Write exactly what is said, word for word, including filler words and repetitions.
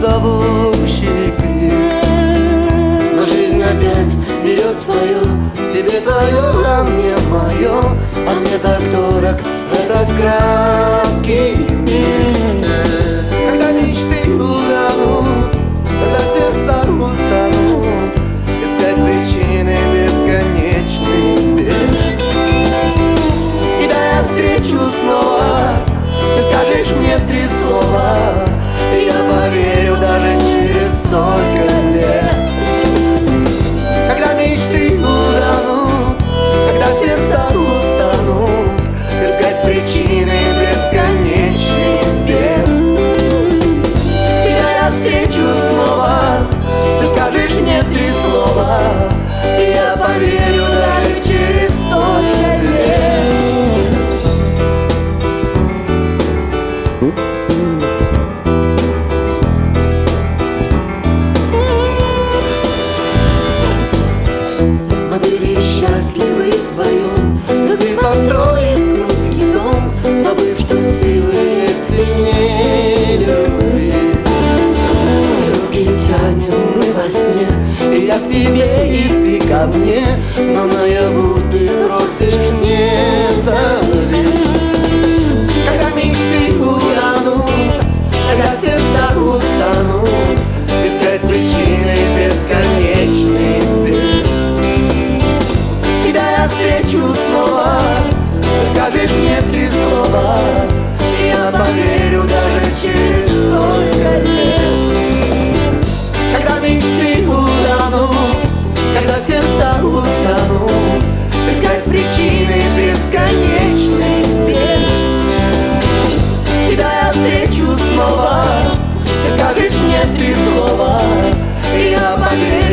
зовущий крик. Но жизнь опять берет свое, тебе твое, а мне мое, а мне так дорог этот краткий миг. Когда мечты утонут, когда сердца устанут искать причины бесконечных бед, тебя я встречу снова, ты скажешь мне три слова, и я поверю даже через столько лет. Когда мечты утонут, когда сердца устанут искать причины бесконечных бед, тебя я встречу снова, ты скажешь мне три слова, и я поверю даже через столько лет. Мы были счастливы вдвоем, любви построив хрупкий дом, забыв, что силы есть сильнее любви. Руки тянем мы во сне, и я к тебе, и ты ко мне, но наяву ты просишь не зови. Когда мечты утонут, когда сердца устанут искать причины бесконечных бед, тебя я встречу снова, ты скажешь мне три слова, и я поверю даже через столько лет. Когда мечты утонут, когда сердца устанут искать причины бесконечных бед, тебя я встречу снова, ты скажешь мне три слова, и я поверю